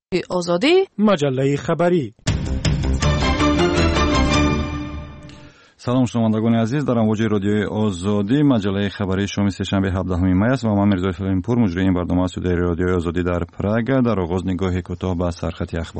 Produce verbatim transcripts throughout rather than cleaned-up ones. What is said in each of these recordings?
آزادی مجله خبری. سلام شنوندگان عزیز، در امواج رادیوی آزادی مجله خبری شام سه‌شنبه هفدهم می است و من میرزا فهیمپور مجری این برنامه استودیوی رادیوی آزادی در پراگ. در آغاز نگاهی کوتاه به سرخط اخبار.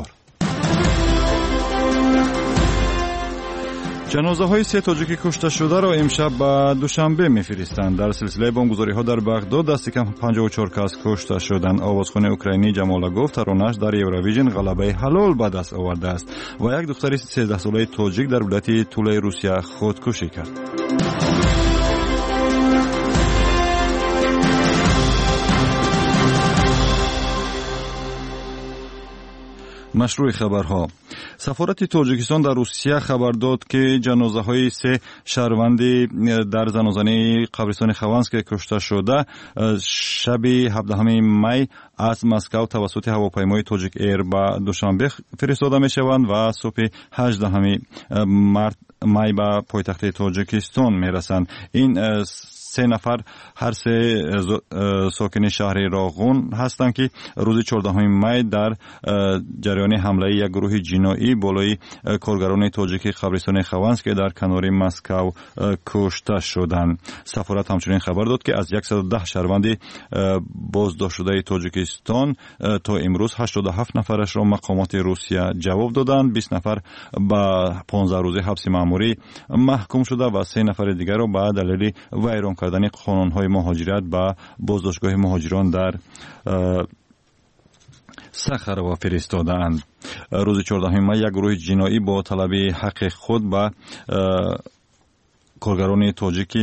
جنازه های سه تاجیک کشته شده را امشب به دوشنبه میفرستند. در سلسله بمبگذاری ها در بغداد دست کم پنجاه و چهار کس کشته شدند. آوازخوان اوکراینی جمالاگوف ترانه‌اش در یوروویژن غلبه حلال به دست آورده است و یک دختر سیزده ساله تاجیک در ولایت توله روسیه خودکشی کرد. مشروع خبرها. سفارت تاجیکستان در روسیه خبر داد که جنازه های سه شهروند در زنازانه قبرستان خوانسک کشته شده شب هفدهم می از مسکو توسط هواپیمای تاجیک ایر به دوشنبه فرستاده می شوند و صبح هجدهم می به پایتخت تاجیکستان می رسند. این سه نفر هر سه ساکن شهر راغون هستند که روز چهاردهم می در جریان حمله یک گروه جنایی بالای کارگران تاجیک قبرستان خوانسک در کنار مسکو کشته شدند. سفارت همچنین خبر داد که از صد و ده شهروند بازداشت شده تاجیکستان تا امروز هشتاد و هفت نفرش را مقامات روسیه جواب دادند. بیست نفر به پانزده روزه حبس مأموری محکوم شده و سه نفر دیگر را به دلیل ویران کردن قانون‌های مهاجرت به بازداشتگاه مهاجران در سخر فرستادند. روز چهاردهم می یک گروه جنایی با طلب حق خود به کارگران تاجیکی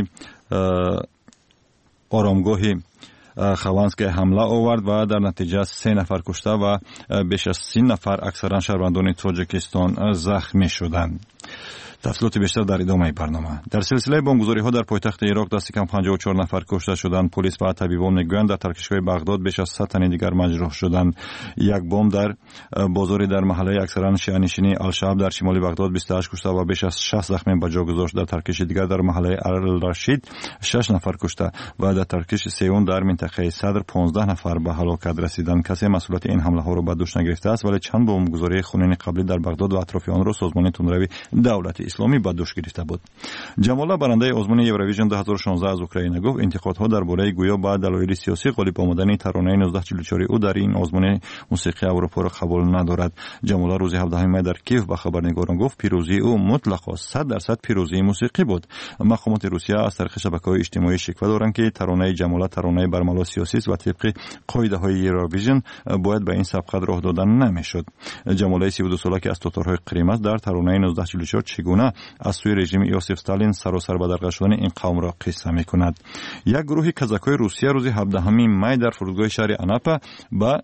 آرامگاه خوانسک حمله آورد و در نتیجه سه نفر کشته و بیش از سی نفر اکثرا شهروندان تاجیکستان زخمی شدند. تفصیلات بیشتر در ادامه برنامه. در سلسله بمبگذاری ها در پایتخت عراق دست کم پنجاه و چهار نفر کشته شدند. پلیس و طبیبان میگویند در ترکشگاه بغداد بیش از صد تن دیگر مجروح شدند. یک بمب در بازاری در محله اکثرا شیعه‌نشینی الشعب در شمال بغداد بیست و هشت کشته و بیش از شصت زخمی به جا گذاشت. در ترکش دیگر در محله الرشید شش نفر کشته و در ترکش سیون در منطقه صدر پانزده نفر به هلاکت رسیدند. کسی مسئولیت این حمله ها را به دوش نگرفته است، ولی چند بمبگذاری خونین قبلی در بغداد و اطراف آن را سازمان تندروی دولت اسلامی به دوش گرفته بود. جمالا برنده آزمون یوروویژن دو هزار و شانزده از اوکراین گفت انتقادها درباره گویا با دلایل سیاسی غالب آمدن ترانه نوزده چهل و چهار او در این آزمون موسیقی اروپا را قبول ندارد. جمالا روز هفدهم می در کیف به خبرنگاران گفت پیروزی او مطلقاً صد درصد پیروزی موسیقی بود. مقامات روسیه از طریق شبکه‌های اجتماعی شکوه دارند که ترانه جمالا ترانه برملا سیاسی است و طبق قاعده‌های یوروویژن باید به این سبقت راه دادن نمیشد. جمالا سی و دو ساله که از تاتارهای قریم است در ترانه نوزده چهل و چهار چگونه از سوی رژیم یوسف استالین سراسر به درگاه شدن این قوم را قصه می کند. یک گروه کازاک‌های روسیه روز هفدهم می در فرودگاه شهر اناپا با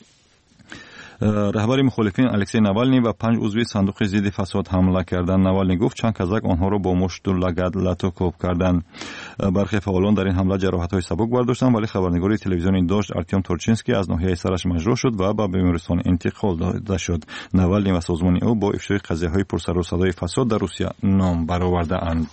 رهبر مخالفین الکسی ناوالنی و پنج عضو صندوق ضد فساد حمله کردند. ناوالنی گفت چند کازاک آنها را با مشت و لگد لطو کردند. برخی فعالان در این حمله جراحت‌های سبک برداشتند، ولی خبرنگار تلویزیون داشت ارتیم تورچینسکی از ناحیه سرش مجروح شد و به بیمارستان انتقال داده شد. ناوالنی و سازمان او با افشای قضیه‌های پرسر و صدای فساد در روسیه نام برآورده‌اند.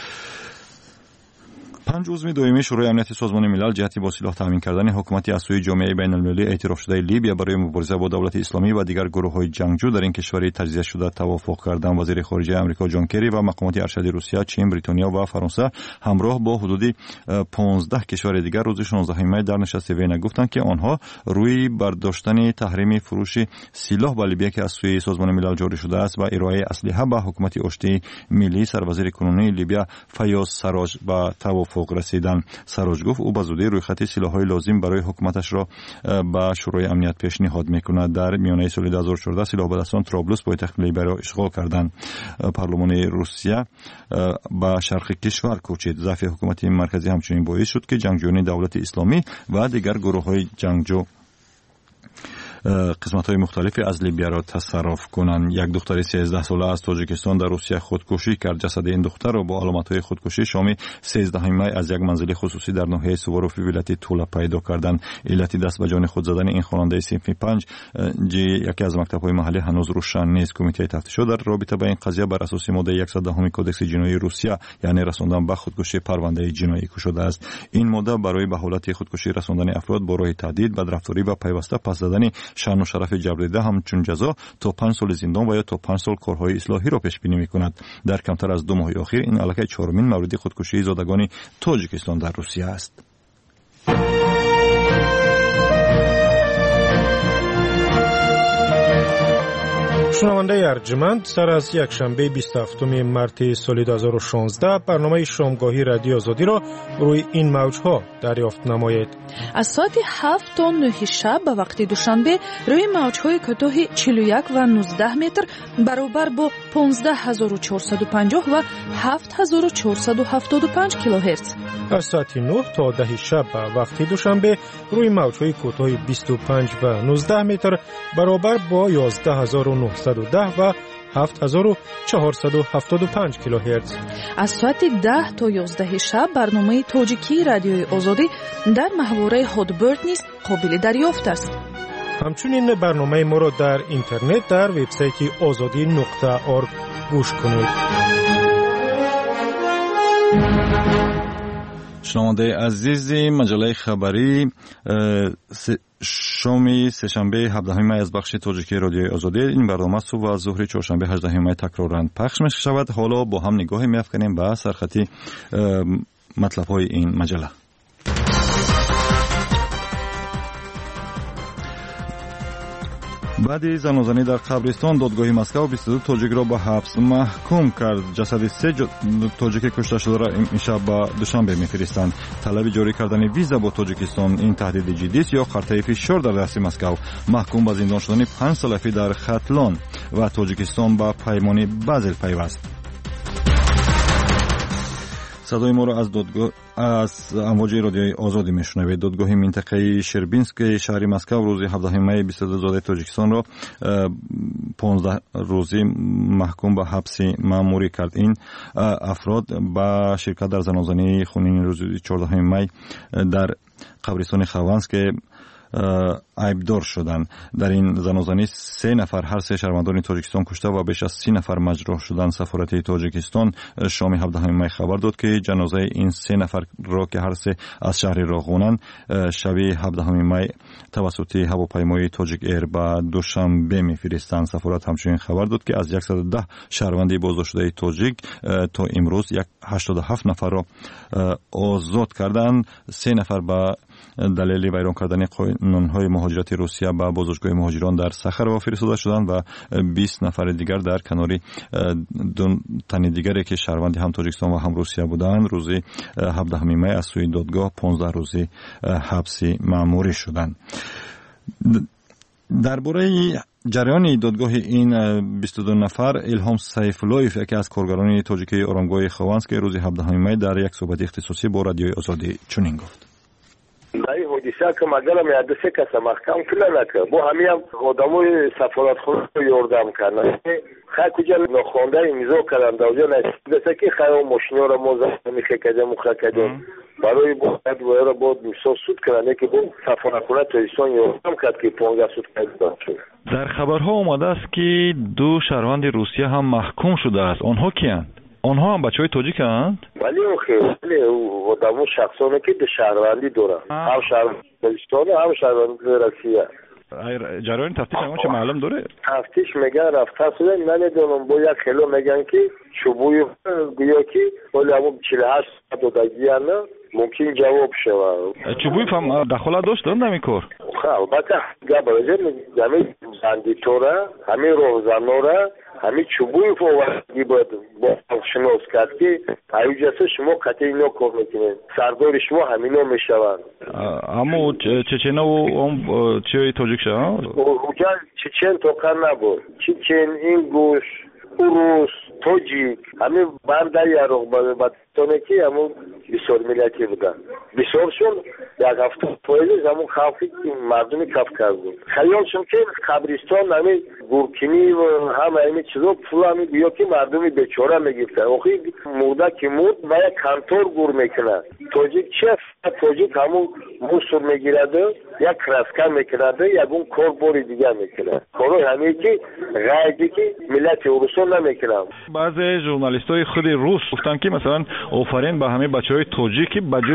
پنج عضو دائمی شورای امنیت سازمان ملل جهت با سلاح تامین کردن حکومتی از سوی جامعه بین‌المللی اعتراف شده لیبیا برای مبارزه با دولت اسلامی و دیگر گروه‌های جنگجو در این کشور تجزیه شده توافق کردند. وزیر خارجه آمریکا جان کری و مقامات ارشد روسیه، چین، بریتانیا و فرانسه همراه با حدود پانزده کشور دیگر روز شانزدهم می در نشست وین گفتند که آنها روی برداشتن تحریم فروش سلاح به لیبیا که از سوی سازمان ملل جاری شده است و ارائه اسلحه به حکومت آشتی ملی سروزیر کنونی لیبیا فیاض سراج به توافق رسیدن. سراج گفت او به زودی رویخط سلاح‌های لازم برای حکومتش را به شورای امنیت پیشنهاد می‌کند. در میانه سال دو هزار و چهارده سلاح بدستان طرابلس پایتخت لیبیا را اشغال کردند. پارلمان روسیه به شرق کشور کوچید. ضعف حکومت مرکزی همچنین باعث شد که جنگجویان دولت اسلامی و دیگر گروه‌های جنگجو قسمت‌های مختلفی از لیبیا را تصرف کنند. یک دختر سیزده ساله از تاجیکستان در روسیه خودکشی کرد. جسد این دختر را با علامت‌های خودکشی شام سیزدهم می از یک منزل خصوصی در ناحیه سواروفی ولایت تولا پیدا کردند. علت دست به جان خود زدن این خواننده صنف پنج جی یکی از مکتب‌های محلی هنوز روشن نیست. کمیته تفتیش در رابطه با این قضیه بر اساس ماده صد و ده کدکس جنایی روسیه یعنی رساندن به خودکشی پرونده جنایی گشوده است. این ماده برای به حالت خودکشی رساندن افراد با راه تهدید، بدرفتاری و پیوسته پس زدن شان و شرف جبریده همچون جزا تا پنج سال زندان و یا تا پنج سال کارهای اصلاحی را پیش بینی می‌کند. در کمتر از دو ماه اخیر این الکی چهارمین مورد خودکشی زادگان تاجیکستان در روسیه است. شنونده ارجمند، سر از یک شنبه بیست و هفتم مارس سال دو هزار و شانزده برنامه شامگاهی رادیو آزادی را روی این موج‌ها دریافت نمایید. از ساعت هفت تا نه شب به وقت دوشنبه روی موج‌های کوتاه چهل و یک و نوزده متر برابر با پانزده هزار و چهارصد و پنجاه و هفت هزار و چهارصد و هفتاد و پنج کیلوهرتز. از ساعت نه تا ده شب به وقت دوشنبه روی موج‌های کوتاه بیست و پنج و نوزده متر برابر با یازده هزار و نهصد و ده و هفت هزار و چهارصد و هفتاد و پنج کیلوهرتز. از ساعت ده تا یازده شب برنامه تاجیکی رادیوی آزادی در محوره هادبرد نیز قابل دریافت است. همچنین برنامه ما را در اینترنت در وبسایت آزادی نقطه org گوش کنید. شنونده عزیز، مجله خبری شامی سه‌شنبه هفدهم می از بخش تاجیکی رادیوی آزادی. این برنامه صبح و ظهر چهارشنبه هجدهم می تکرارا پخش می شود. حالا با هم نگاهی می افکنیم به سرخطی مطلب های این مجله. بعد زنازانی در قبرستان، دادگاه مسکو بیست و دو تاجیک را به حبس محکوم کرد. جسد سه تاجیک کشته شده را امشب به دوشنبه میفرستند. طلب جاری کردن ویزا با تاجیکستان این تهدید جدی است یا خطر فشار در دست مسکو؟ محکوم به زندان شدن پنج سالفی در ختلان و تاجیکستان به پیمان بازل پیوست. صدای ما را از دادگاه از امواج رادیوی آزادی میشنوید. دادگاه منطقه شربینسک شهر مسکو روز هفدهم می بیست و دو زاده تاجیکستان را پانزده روزی محکوم به حبس مأموری کرد. این افراد با شرکت در زنازانی خونین روز چهاردهم می در قبرستان خوانسک عیبدار شدند. در این زنازانی سه نفر هر سه شهروندان تاجیکستان کشته و بیش از سی نفر مجروح شدند. سفارت تاجیکستان شام هفدهم می خبر داد که جنازه این سه نفر را که هر سه از شهر راغونند شب هفدهم می توسط هواپیمای تاجیک ایر به دوشنبه میفرستند. سفارت همچنین خبر داد که از صد و ده شهروند بازداشت شده تاجیک تا امروز هشتاد و هفت نفر را آزاد کردند. سه نفر به دلیل ویران کردن قانون‌های مهاجرت روسیه به بازداشتگاه مهاجران در سخر فرستاده شدند و بیست نفر دیگر در کنار دو تن دیگری که شهروند هم تاجیکستان و هم روسیه بودند روز هفدهم می از سوی دادگاه پانزده روزی حبسی مأموری شدند. درباره جریان دادگاه این بیست و دو نفر الهام سیفالویف یکی از کارگران تاجیکی آرامگاه خوانسک روز هفدهم می در یک صحبت اختصاصی با رادیوی آزادی چنین گفت: دایی حدیثه که مگرم یادسه کسا محکم کلا نکرد با همین آدمای سفارت خونه رو یاردم کردن خیلی کجا نخونده امضا کردن دوجا نشده که خیلی ماشینا رو موزه میخه کردم مخه کردم برای باید باید را باید میسا سود کردن که با سفارت خونه تاجیکستان یاردم کرد که پانزده سود کردن شد. در خبرها اومده است که دو شهروند روسیه هم محکوم شده است. آنها کیند؟ آنها هم بچه های تاجیک هستند؟ ولی خیلی آدمو شخصانه که به شهروندی دارن، هم شهروندی تاجیکستان هم شهروندی روسیه. جریان تفتیش همون چه معلوم داره؟ تفتیش میگن رفته شده نمیدونم با یک خیلی میگن که چوبوی گویا که ولی همون چهل و هشت دادگی نه ممکن جواب شود. چوبوی فهم دخالت داشتن نمی کار؟ خب البته گبرجه همین بندیتوره همین روزانوره همین چوبوی فوقی باید با شناس کرد که ایوجسه شما قطعی اینا کار میکنین سردار شما همینا میشوند. اما چچنه و چه تاجیک شد؟ اوجا چچن توقع نبود. چچن، اینگوش، روس، تاجیک همین بنده یا رغبه بدتانه که همون بسیار ملیتی بودن. بسیارشون یک هفته پایلیز همون خلقی مردمی کف کردن. خیالشون که قبرستان همین گورکنی و همه همین چیزا پول همین بیا که مردمی بیچاره میگفتن. آخی موده که مود و یک کنتور گور میکنن. تاجیک چه تاجیک همون موسور میگیرده یک رسکن میکنده یک اون کار باری دیگر میکنه. کارو همین که غیبی که ملت روسان نمیکنن. بعضی ژورنالیستای خود روس گفتن که مثلا آفرین به همه بچهای تاجیکی به جای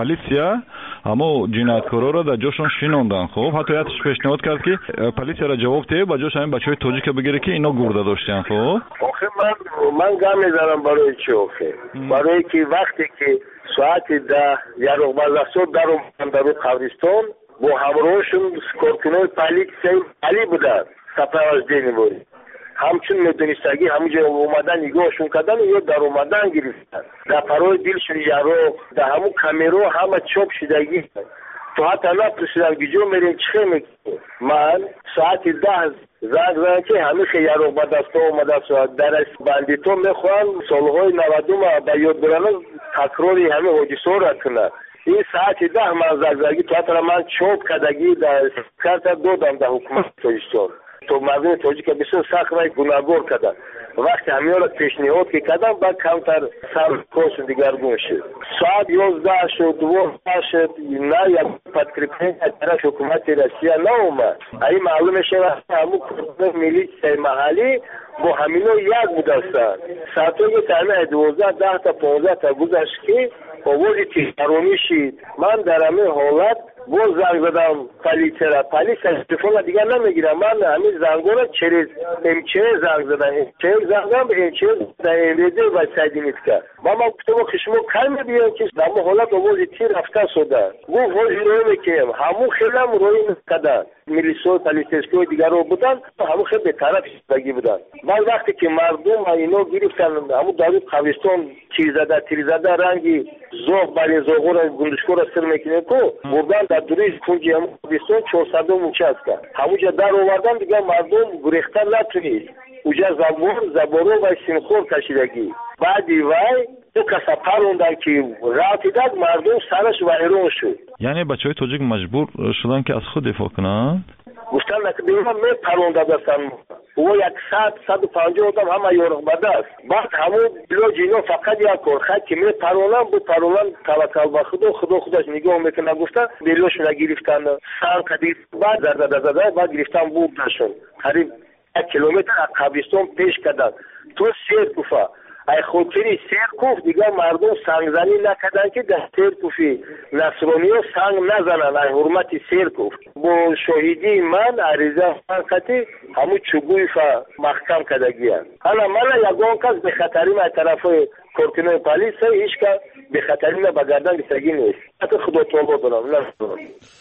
полиция همو جنایتکارا را در جاشون شینوندن. خب حتی یادش پیشنهاد کرد که پلیسیا را جواب ده با جاش همین بچهای تاجیک بگیره که اینا گرده داشتن. خب آخه من من گام میذارم برای چی؟ آخه برای که وقتی که ساعت ده یا رو بازسو در اون در قبرستان با همراهشون کارکنای پلیس علی بودن سپاهیزدی بود. همچون میدونستگی همونجا اومدن نگاهشون کردن یا در اومدن گرفتن در پرای دلشون یارو در همون کامیرو همه چوب شدگی تو حتی نپرسیدن بیجا میرین چخه میکنی. من ساعت ده زنگ زنگ که همه خیلی یارو با دستا اومده ساعت در بندیتو میخوان سالهای نودم با یاد برانه تکراری همه حدیثا را کنه. این ساعت ده من زنگ زنگی تو حتی من چوب کدگی در کرتا دادم در حکومت تویستان تو مردم تاجیک بسیار سخت و گناهگار کردن. وقتی همین را پیشنهاد که کردن بعد کمتر سر کارشون دیگرگون شد. ساعت یازده شد دوازده شد نه یا پادکریپین از طرف حکومت روسیه نه اومد. این معلوم شد همون کردن میلیشیای محلی با همینا یک بودستن. ساعتوی تنه دوازده ده تا پانزده تا گذشت که آوازی تیرانی شد. من در همین حالت باز زنگ زدم پلیسه را. پلیسه تلفن دیگر نمیگیرم. من همین زنگا را چریز امچه زنگ زدم. امچه زنگ زدم به امچه در امریده و سیدینیت کرد. من ما گفتم که شما کل میبینم که در ما حالت آوازی تیر رفته شده. گفت وازی روی میکنم. همون خیلی هم روی میکردن. میلیسو پلیسسکوی دیگر رو بودن. همون خیلی به طرف شدگی بودن. من وقتی که مردم اینا گرفتن همون دارید قبرستان تیر زده تیر زده رنگی زوغ برای زوغو را گندشکو را سر میکنه تو بردن در دوری کنجی همون قبرستان چهارصد موچه است کرد. همونجا در آوردن دیگه مردم گریختن نتونید. اوجا زبور زبورو و سینخور کشیدگی. بعدی وای تو کسا پروندن که راه داد مردم سرش ویران شد. یعنی بچهای تاجیک مجبور شدن که از خود دفاع کنند؟ گفتن که دیگه می پرونده دستن. او یک ساعت صد و پنجاه آدم همه یارق بده است. بعد همون بلو جینو فقط یک کارخد که می پرونن بود پرونن توکل به خدا خدا خودش نگاه میکنه. گفتن بلوش نگرفتن سر کدید بعد زرد زرد زرد بعد گرفتن بودشون قریب یک کیلومتر از قبرستان پیش کردن. تو سیر کوفه ای خودتری سیر کوف دیگه مردم سنگزنی نکردن که در سیر کوفی نصرانی ها سنگ نزنن. ای حرمت سیر کوف با شاهدی من عریضه فنقتی همون چوبوی فا محکم کدگی هست. حالا من یکان کس به خطرین ای طرف کارکنای پلیس هیچ که به خطرین بگردن بسگی نیست. حتی خدا توبه دارم نصران.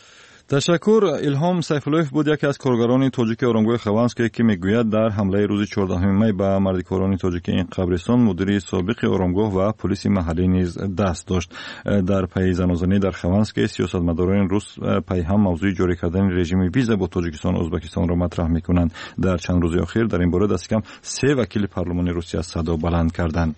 تشکر. الهام سیفالویف بود یکی از کارگران تاجیک آرامگاه خوانسک که میگوید در حمله روز چهاردهم می به مردکاران تاجیک این قبرستان مدیر سابق آرامگاه و پلیس محلی نیز دست داشت. در پی زنازانی در خوانسک سیاستمداران روس پی هم موضوع جاری کردن رژیم ویزا با تاجیکستان و ازبکستان را مطرح میکنند. در چند روز اخیر در این باره دست کم سه وکیل پارلمان روسیه صدا بلند کردند.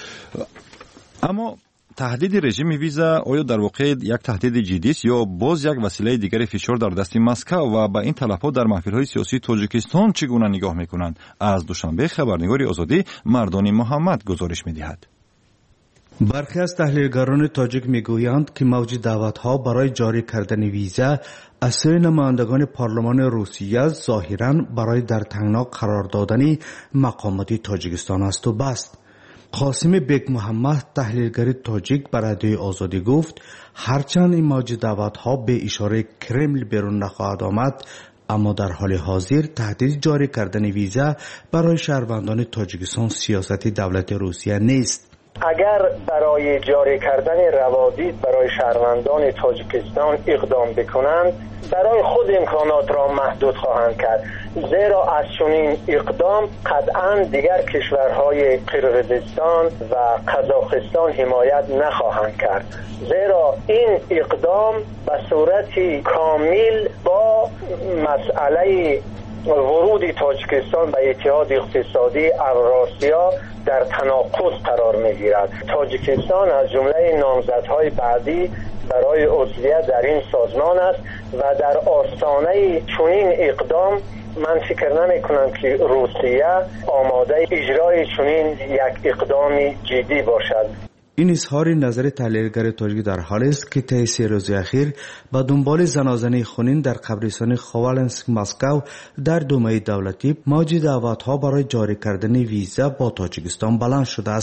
اما تهدید رژیم ویزا آیا در واقع یک تهدید جدی است یا باز یک وسیله دیگر فشار در دست مسکو و با این طلبها در محفل‌های سیاسی تاجیکستان چگونه نگاه می‌کنند؟ از دوشنبه خبرنگار آزادی مردان محمد گزارش می‌دهد. برخی از تحلیلگران تاجیک میگویند که موج دعوت‌ها برای جاری کردن ویزا از سوی نمایندگان پارلمان روسیه ظاهراً برای در تنگنا قرار دادن مقامات تاجیکستان است و بس. قاسم بیگ محمد تحلیلگر تاجیک بر رادیوی آزادی گفت هرچند این موج دعوت‌ها به اشاره کرمل بیرون نخواهد آمد اما در حال حاضر تهدید جاری کردن ویزا برای شهروندان تاجیکستان سیاست دولت روسیه نیست. اگر برای جاری کردن روادید برای شهروندان تاجیکستان اقدام بکنند برای خود امکانات را محدود خواهند کرد، زیرا از چنین اقدام قطعا دیگر کشورهای قرقیزستان و قزاقستان حمایت نخواهند کرد، زیرا این اقدام به صورت کامل با مسئله ورود تاجیکستان به اتحاد اقتصادی اوراسیا در تناقض قرار میگیرد. تاجیکستان از جمله نامزدهای بعدی برای عضویت در این سازمان است و در آستانه چنین اقدام من فکر نمی کنم که روسیه آماده اجرای چنین یک اقدام جدی باشد. این اظهار نظر تحلیلگر تاجیک در حال است که طی سه روز اخیر با دنبال زنازنی خونین در قبرستان خوالنسک مسکو در دومه دولتی موج دعوت‌ها برای جاری کردن ویزا با تاجیکستان بلند شده است.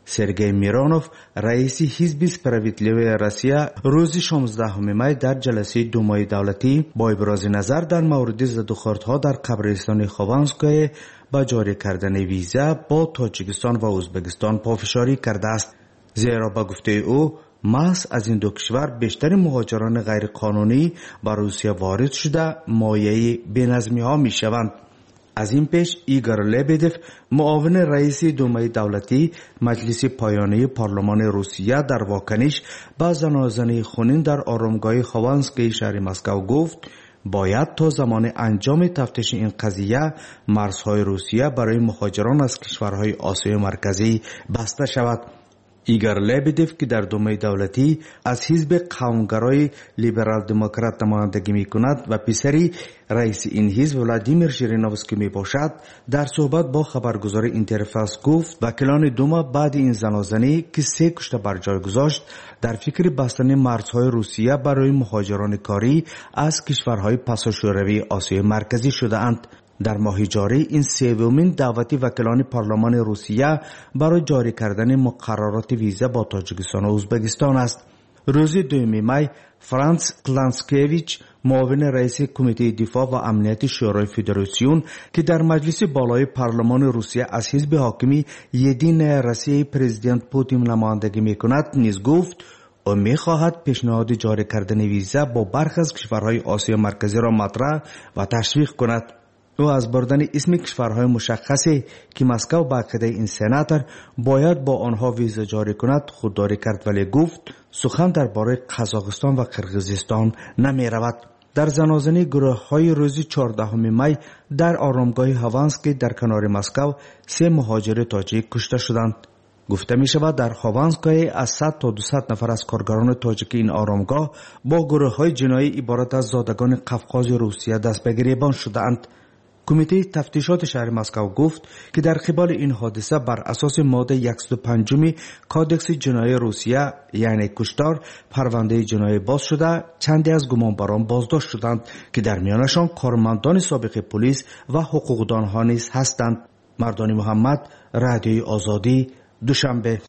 سرگئی میرانوف رئیس حزب سپراویدلیوی روسیه روز شانزدهم می در جلسه دومای دولتی با ابراز نظر در مورد زدوخوردها در قبرستان خوانسکای با جاری کردن ویزا با تاجیکستان و ازبکستان پافشاری کرده است. زیرا با گفته او محض از این دو کشور بیشتر مهاجران غیرقانونی به روسیه وارد شده مایه بینظمی ها می شوند. از این پیش ایگور لبدف معاون رئیس دومای دولتی مجلس پایانی پارلمان روسیه در واکنش به زنازنه خونین در آرامگاه خوانسکی شهر مسکو گفت باید تا زمان انجام تفتیش این قضیه مرزهای روسیه برای مهاجران از کشورهای آسیای مرکزی بسته شود. ایگور لبدف که در دومای دولتی از حزب قومگرای لیبرال دموکرات نمایندگی می کند و پسری رئیس این حزب ولادیمیر ژیرینوفسکی می باشد، در صحبت با خبرگزار اینترفاکس گفت وکیلان دوما بعد این زنازنه که سه کشته بر جای گذاشت در فکر بستن مرزهای روسیه برای مهاجران کاری از کشورهای پساشوروی آسیای مرکزی شده اند. در ماه جاری این سومین دعوت وکلان پارلمان روسیه برای جاری کردن مقررات ویزا با تاجیکستان و ازبکستان است. روز دوم می فرانس کلانسکیویچ معاون رئیس کمیته دفاع و امنیت شورای فدراسیون که در مجلس بالای پارلمان روسیه از حزب حاکمی یدینه روسیه پرزیدنت پوتین نمایندگی میکند نیز گفت او میخواهد پیشنهاد جاری کردن ویزا با برخی از کشورهای آسیا مرکزی را مطرح و تشویق کند. او از بردن اسم کشورهای مشخصی که مسکو با عقیده این سناتور باید با آنها ویزا جاری کند خودداری کرد، ولی گفت سخن درباره قزاقستان و قرقیزستان نمی رود. در زنازنه گروه های روز چهاردهم می در آرامگاه خوانسکی در کنار مسکو سه مهاجر تاجیک کشته شدند. گفته می شود در خوانسکای از صد تا دویست نفر از کارگران تاجیک این آرامگاه با گروه های جنایی عبارت از زادگان قفقاز روسیه دست به گریبان شدند. کمیته تفتیشات شهر مسکو گفت که در قبال این حادثه بر اساس ماده صد و پنج کادکس جنایی روسیه یعنی کشتار پرونده جنایی باز شده، چندی از گمانبران بازداشت شدند که در میانشان کارمندان سابق پلیس و حقوقدانها نیز هستند. مردانی محمد، رادیوی آزادی، دوشنبه.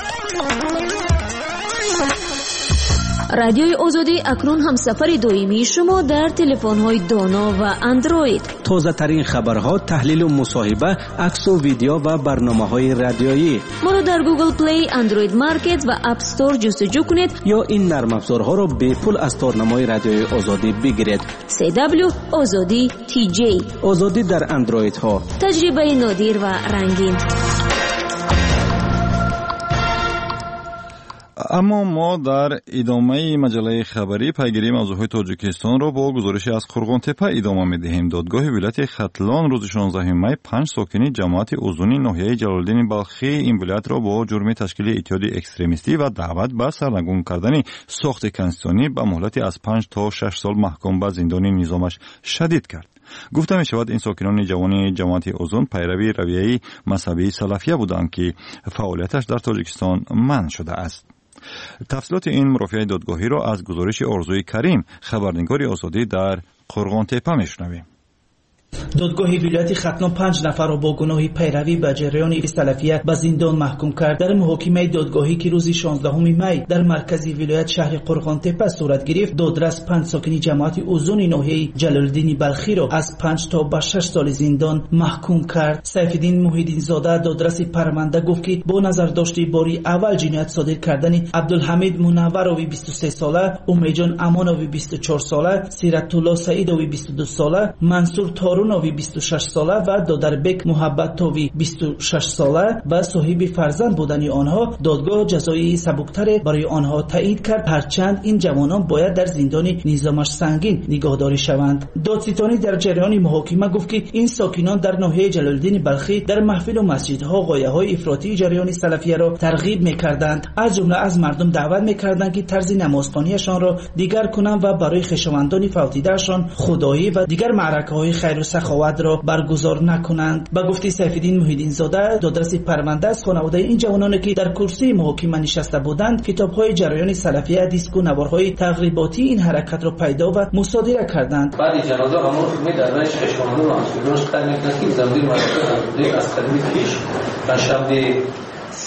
رادیوی آزادی اکنون هم سفر دائمی شما در تلفن‌های دانا و اندروید. تازه ترین خبرها، تحلیل و مصاحبه، عکس و ویدیو و برنامه‌های رادیویی. ما را در گوگل پلی، اندروید مارکت و اپ استور جستجو کنید یا این نرم افزارها را به پول از تارنمای رادیوی آزادی بگیرید. سی دبلیو آزادی تی جی. آزادی در اندروید ها. تجربه نادر و رنگین. اما ما در ادامه مجله خبری پیگیری موضوعات تاجیکستان را با گزارش از قرغانتپه ادامه می‌دهیم. دادگاه ولایت ختلان روز شانزدهم می پنج ساکنی جماعت اوزونی ناحیه جلالالدین بلخی این ولایت را با جرم تشکیل اتحاد اکستریمیستی و دعوت به سرنگون کردن ساخت کنستیتوسیونی به مهلت از پنج تا شش سال محکوم به زندان نظامش شدید کرد. گفته می شود این ساکنان جوان جماعت اوزون پیروی رویه مذهبی سلفیه بودند که فعالیتش در تاجیکستان منع شده است. تفصیلات این مرافعه دادگاهی را از گزارش آرزوی کریم خبرنگار آزادی در قرغانتپه میشنویم. دادگاه ولایت ختلان پنج نفر را با گناه پیروی به جریان سلفیه به زندان محکوم کرد. در محاکمه دادگاهی که روز شانزدهم می در مرکزی ولایت شهر قرغانتپه صورت گرفت، دادرس پنج ساکنی جماعت اوزون ناحیه جلالالدین بلخی را از پنج تا به شش سال زندان محکوم کرد. سیفالدین محیدین زاده دادرس پرونده گفت که با نظر داشته باری اول جنایت صادر کردن عبدالحمید منوروی بیست و سه ساله، امیجان امانوی بیست و چهار ساله، سیرت الله سعیدوی بیست و دو ساله، منصور تارون بیست و شش ساله و دادربک محبتوی بیست و شش ساله و صاحب فرزند بودن آنها دادگاه جزایی سبکتر برای آنها تایید کرد، هرچند این جوانان باید در زندان نظامش سنگین نگهداری شوند. دادستانی در جریان محاکمه گفت که این ساکنان در ناحیه جلالالدین بلخی در محفل و مسجدها غایه‌های افراطی جریان سلفیه را ترغیب می‌کردند. از جمله از مردم دعوت می‌کردند که طرز نمازخوانیشان را دیگر کنند و برای خویشاوندان فوتیده‌شان خدایی و دیگر معرکه‌های خیر و سخاوت را برگزار نکنند. با گفته سیفالدین محیدین زاده دادرس پرونده از خانواده این جوانانی که در کرسی محاکمه نشسته بودند کتاب‌های جریان سلفیه، دیسک و نوارهای تقریباتی این حرکت را پیدا و مصادره کردند. بعد جنازه همون می در رایش خویشاوندان و مسئولانش تعیین نکرد زمین مرکز از قدیم پیش و شب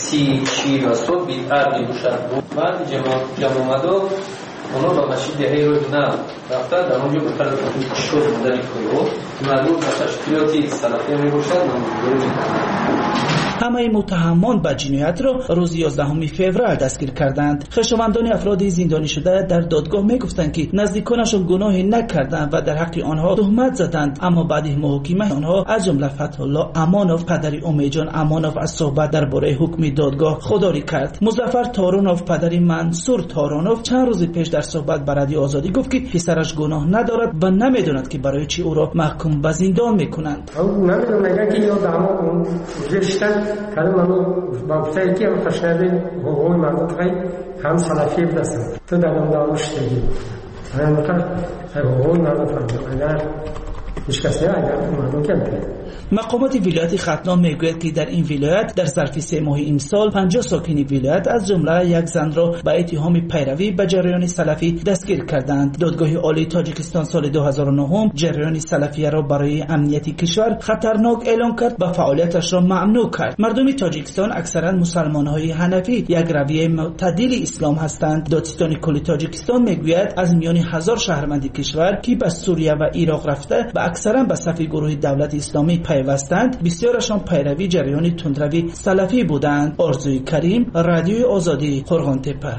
سی چی رسو بیدار میبوشد بعد جمع آمدو اونو با مشید دهی روی نه رفته در اونجا بکرد شد مدنی کنیو معلوم تشکیلاتی سلفی میبوشد نمونگوری میکنه. همه متهمان به جنایت را روز یازدهم فوریه دستگیر کردند. خویشاوندان افراد زندانی شده در دادگاه میگفتند که نزدیکانشان گناهی نکردند و در حق آنها تهمت زدند، اما بعد محاکمه آنها از جمله فتح الله امانوف پدر امیجان امانوف از صحبت درباره حکم دادگاه خودداری کرد. مظفر تارونوف پدر منصور تارونوف چند روز پیش در صحبت با رادیو آزادی گفت که پسرش گناه ندارد و نمیداند که برای چی او را محکوم به زندان میکنند. نمیدونم که یا دامو گشتن کاری منو با گفتایی که هم خشنده حقوقی مردم خیلی هم سلفی بدستن تو در اون داروش دیگی اگر نکر حقوقی مردم فرمید اگر هیچ کسی اگر مردم کم کرد. مقامات ولایت ختلان میگوید که در این ولایت در ظرف سه ماه امسال پنجاه ساکن ولایت از جمله یک زن را به اتهام پیروی به جریان سلفی دستگیر کردند. دادگاه عالی تاجیکستان سال دو هزار و نه جریان سلفی را برای امنیت کشور خطرناک اعلام کرد و فعالیتش را ممنوع کرد. مردم تاجیکستان اکثرا مسلمان‌های حنفی یک رویه معتدل اسلام هستند. دادستان کل تاجیکستان میگوید از میان هزار شهروند کشور که به سوریه و عراق رفته و اکثرا به صف گروه دولت اسلامی پیوستند، بسیارشان پیروی جریان تندروی سلفی بودند. آرزوی کریم، رادیوی آزادی، قرغانتپه.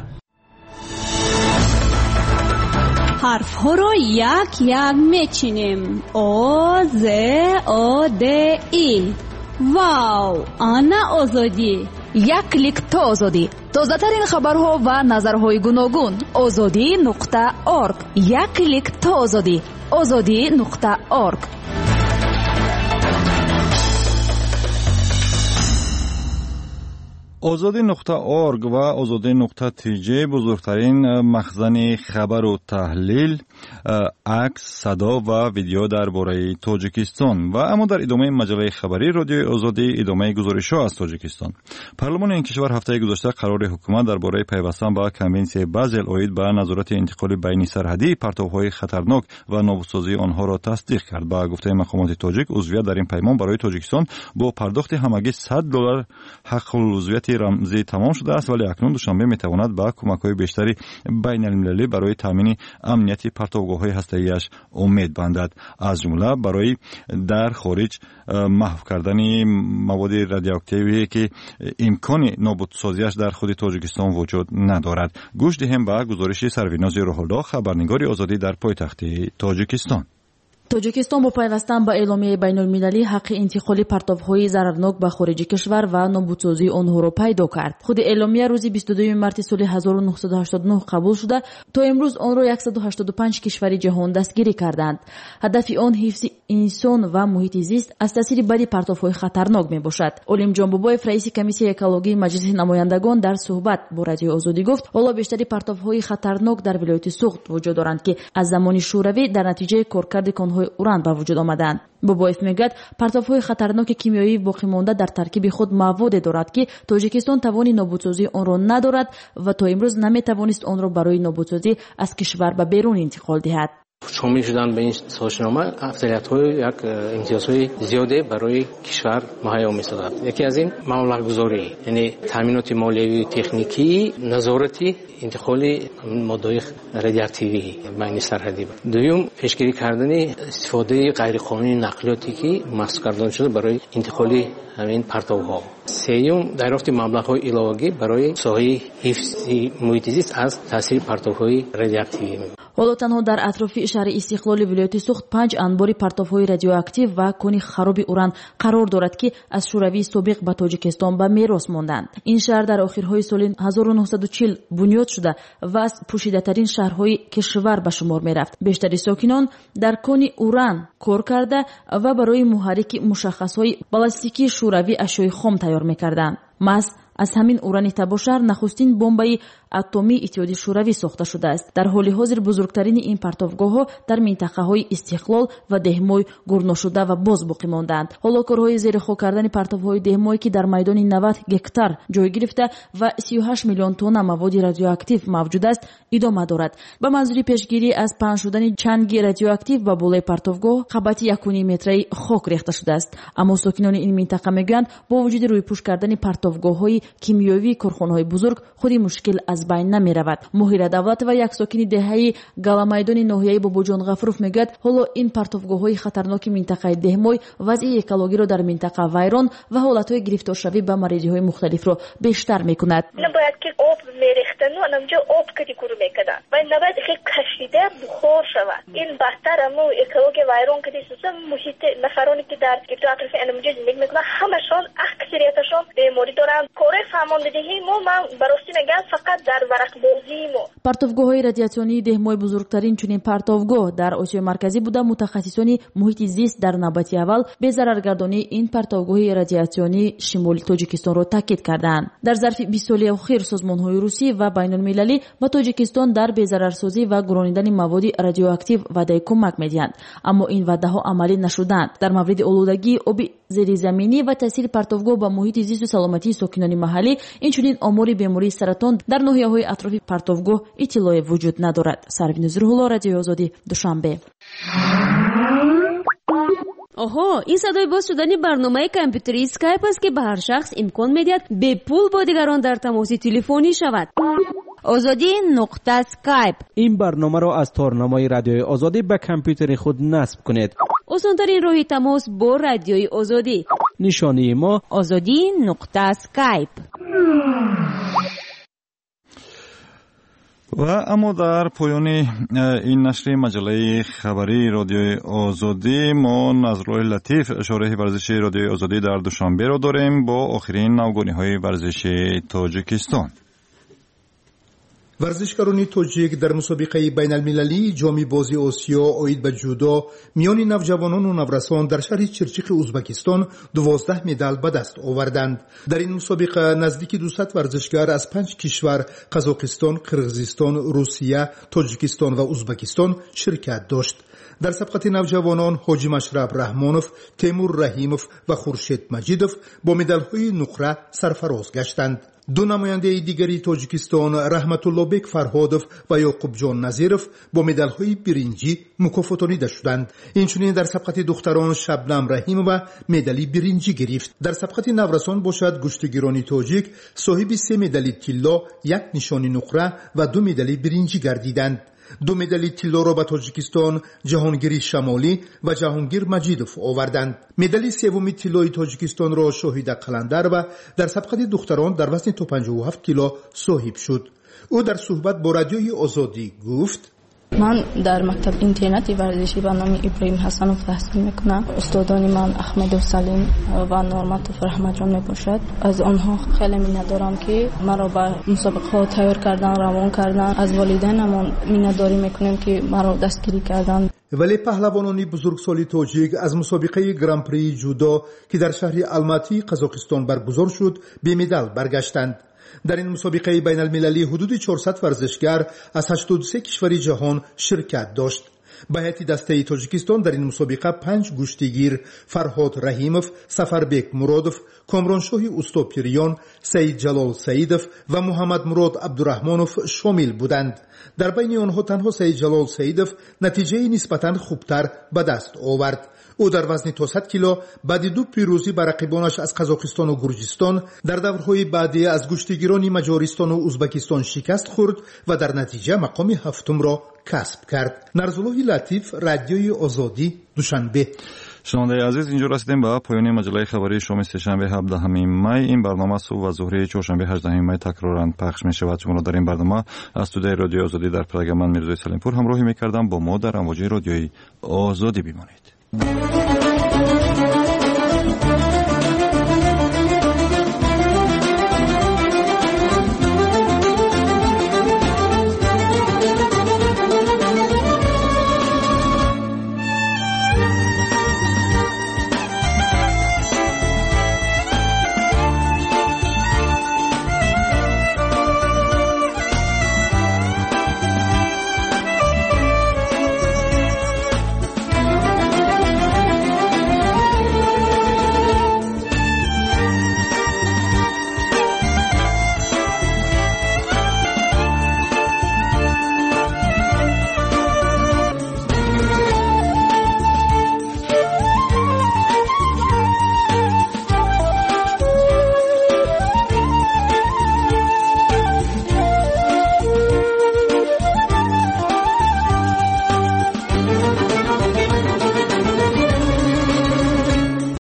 حرف ها رو یک یک میچینیم. آ ز آ د ای. واو، آنا آزادی. یک کلیک تا آزادی. تازه ترین خبرها و نظرهای گوناگون. آزادی نقطه ارگ. یک کلیک تا آزادی. آزادی نقطه ارگ. آزادی نقطه ارگ و آزادی نقطه تی جی بزرگترین مخزن خبر و تحلیل، عکس، صدا و ویدیو درباره تاجیکستان. و اما در ادامه مجله خبری رادیو آزادی ادامه گزارش‌ها از تاجیکستان. پارلمان این کشور هفته گذشته قرار حکومت درباره پیوستن به کنونسیون بازل اوید به نظارت انتقال بین سرحدی پرتوهای خطرناک و نابودسازی آنها را تصدیق کرد. با گفته مقامات تاجیک، عضویت در این پیمان برای تاجیکستان با پرداخت همگی صد دلار حق العضویت رمزی تمام شده است، ولی اکنون دوشنبه میتواند با کمک‌های بیشتری بین المللی برای تامین امنیت پرتوگاه‌های هسته‌ایش امید بندد، از جمله برای در خارج محو کردن مواد رادیواکتیوی که امکان نابودسازیش در خود تاجیکستان وجود ندارد. گوش دهیم به گزارش سرورناز روح‌الله، خبرنگار آزادی در پایتخت تاجیکستان. تاجیکستان با پیوستن به اعلامیه بین المللی حق انتقال پرتاب‌های ضررناک به خارج کشور و نابودسازی آنها را پیدا کرد. خود اعلامیه روز بیست و دوم مارس سال هزار و نهصد و هشتاد و نه قبول شده. تا امروز آن را صد و هشتاد و پنج کشور جهان دستگیری کردند. هدف آن حفظ انسان و محیط زیست از تاثیر بدی پرتاب‌های خطرناک میباشد. علیم جان بابایف رئیس کمیسیون اکولوژی مجلس نمایندگان در صحبت با رادیو آزادی گفت حالا بیشتری پرتاب‌های خطرناک در ولایت سوخت وجود دارند که از زمان شوروی در نتیجه کارکرد کانهای اوران به وجود آمدند. بابایف میگوید پرتاب‌های خطرناک کیمیایی باقی مانده در ترکیب خود مواد دارد که تاجیکستان توان نابودسازی آن را ندارد و تا امروز نمیتوانست آن را برای نابودسازی از کشور به بیرون انتقال دهد. شامل شدن به این سازشنامه افضلیت‌های یک امتیازهای زیاده برای کشور مهیا می‌سازد. یکی از این مبلغ‌گذاری، یعنی تامینات مالیوی و تکنیکی، نظارتی انتقال ماده‌های رادیواکتیوی بین سرحدی. دوم پیشگیری کردن استفاده غیرقانونی نقلیاتی که محسوب کردن شده برای انتقال همین پرتوها. سوم دریافت مبلغ‌های علاوه‌ای برای ساحه حفظ محیط زیست از تاثیر پرتوهای رادیواکتیوی. حالا تنها در اطراف شهر استقلال ولایت سوخت پنج انبار پرتاب‌های رادیواکتیو و کانی خراب اوران قرار دارد که از شوروی سابق به تاجیکستان به میراث ماندند. این شهر در آخرهای سال هزار و نهصد و چهل بنیاد شده و از پوشیده‌ترین شهرهای کشور به شمار می‌رفت. بیشتر ساکنان در کانی اوران کار کرده و برای محرک مشخصهای بالستیکی شوروی اشیاء خام تیار می‌کردند. مس از همین اوران تباشر نخستین بمبای атомии иттиҳоди шӯравӣ сохта шудааст. дар ҳоли ҳозир бузургтарини ин партовгоҳҳо дар минтақаҳои истиқлол ва деҳмой гурношуда ва боз боқӣ мондаанд. ҳоло корҳои зерихок кардани партовҳои деҳмой ки дар майдони навад гектар ҷой гирифта ва си ҳашт миллион тонна маводи радиоактив мавҷуд аст идома дорад. ба манзури пешгирӣ аз паҳн шудани чанги радиоактив ба болои партовгоҳ қабати якуни метраи хок рехта шудааст. аммо сокинони ин минтақа мегӯянд бо вуҷуди рӯйпӯш кардани партовгоҳҳои кимиёвии корхонаҳои бузург худи мушкил аз байн намеравад. моҳира давлатова, як сокини деҳаи галамайдони ноҳияи бобоҷон ғафуров мегӯяд ҳоло ин партовгоҳҳои хатарноки минтақаи деҳмой вазъи экологиро дар минтақа вайрон ва ҳолатҳои гирифторшавӣ ба мареҷиҳои мухталифро бештар мекунад. набояд ки об мерехтану анамҷо об кади гуру мекунад ва набояд хе кашида бухор шавад. ин баҳтар аммо экология вайрон кади суса муҳити нафароне ки дар гирду атрофи анамҷо зиндагӣ мекунанд ҳамашон аксарияташон беморӣ доранд. кори фармондиҳии мо ман барости мегӯям фақат дар варақбозии мо. партовгоҳҳои радиатсионии деҳмой бузургтарин чунин партовгоҳ дар осиёи марказӣ буда мутахассисони муҳити зист дар навбати аввал безараргардонии ин партовгоҳи радиатсионии шимоли тоҷикистонро таъкид карданд. дар зарфи бист соли охир созмонҳои русӣ ва байнулмилалӣ ба тоҷикистон дар безарарсозӣ ва гуронидани маводи радиоактив ваъдаи кӯмак медиҳанд, аммо ин ваъдаҳо амалӣ нашуданд. дар мавриди олудагии оби зеризаминӣ ва таъсири партовгоҳ ба муҳити зисту саломатии сокинони маҳаллӣ, инчунин омори бемории саратон дар ноҳияҳои атрофи партовгоҳ иттилоъе вуҷуд надорад. Сарвин Зурҳулло, Радиои Озодӣ, Душанбе. оҳо, ин садои боз шудани барномаи компютерии скайп аст ки ба ҳар шахс имкон медиҳад бепул бо дигарон дар тамоси телефонӣ шавад. озодӣ нуқта скайп. ин барномаро аз торнамои Радиои Озодӣ ба компютери худ насб кунед. осонтарин роҳи тамос бо Радиои Озодӣ. нишонии мо озодӣ нуқта скайп. ва аммо дар поёни ин нашри маҷаллаи хабарии Радиои Озодӣ мо Назруллоҳи Латиф, шорҳи варзиши Радиои Озодӣ дар Душанберо дорем бо охирин навгониҳои варзиши Тоҷикистон. варзишгарони тоҷик дар мусобиқаи байналмилалии ҷоми бози Осиё оид ба ҷудо миёни навҷавонону наврасон дар шаҳри Чирчиқи Узбекистон дувоздаҳ медал ба даст оварданд. дар ин мусобиқа наздики дусад варзишгар аз панҷ кишвар Қазоқистон, Қирғизистон, Русия, Тоҷикистон ва Узбекистон ширкат дошт. дар сабқати навҷавонон Ҳоҷи Машраб Раҳмонов, Темур Раҳимов ва Хуршед Маҷидов бо медалҳои нуқра сарфароз гаштанд. ду намояндаи дигари Тоҷикистон Раҳматуллобек Фарҳодов ва Ёқубҷон Назиров бо медалҳои биринҷӣ мукофотонида шуданд. инчунин дар сабқати духтарон Шабнам Раҳимова медали биринҷӣ гирифт. дар сабқати наврасон бошад гӯштигирони тоҷик соҳиби се медали тилло, як нишони нуқра ва ду медали биринҷӣ гардиданд. ду медали тиллоро ба Тоҷикистон Ҷаҳонгири Шамолӣ ва Ҷаҳонгир Маҷидов оварданд. медали севуми тиллои Тоҷикистонро Шоҳида Қаландарова дар сабқати духтарон дар вазни то панҷоҳу ҳафт кило соҳиб шуд. ӯ дар суҳбат бо Радиои Озодӣ гуфт: من در مکتب اینترنتی ورزشی به نام ابراهیم حسنوف تحصیل میکنم. استادان من احمد و سلیم و نورمتوف رحمت جان میباشد. از آنها خیلی میندارم که مرا به مسابقه ها تیار کردن، روان کردن. از والدینمون مینداری میکنیم که مرا دستگیری کردن. ولی پهلوانانی بزرگسالی توجیک از مسابقه گران پری جودو که در شهر الماتی قزاقستان برگزار شد به مدال برگشتند. در این مسابقه بین المللی حدود چهارصد ورزشگر از هشتاد و سه کشور جهان شرکت داشت. به هیئت دسته تاجیکستان در این مسابقه پنج گوشتگیر فرهاد رحیموف، سفربek مرادوف، کامرانشاه اوستاپیریان، سید جلال سیدوف و محمد مراد عبدالرحمانوف شامل بودند. در بین آنها تنها سید جلال سیدوف نتیجه نسبتاً خوبتر به دست آورد. او در وزن تا صد کیلو بعد دو پیروزی بر رقیبانش از قزاقستان و گرجستان در دورهای بعدی از گشتگیران مجارستان و ازبکستان شکست خورد و در نتیجه مقام هفتم را کسب کرد. نرزالله لطیف، رادیوی آزادی، دوشنبه. شنوندگان عزیز، اینجا رسیدیم به پایان مجله خبری شام سه‌شنبه هفدهم می. این برنامه صبح و ظهر چهارشنبه هجدهم می تکرارا پخش می شود. شما در این برنامه از استودیوی رادیو آزادی در پراگ من میرزای سلیمپور همراهی میکردم. با ما در امواج رادیوی آزادی بمانید.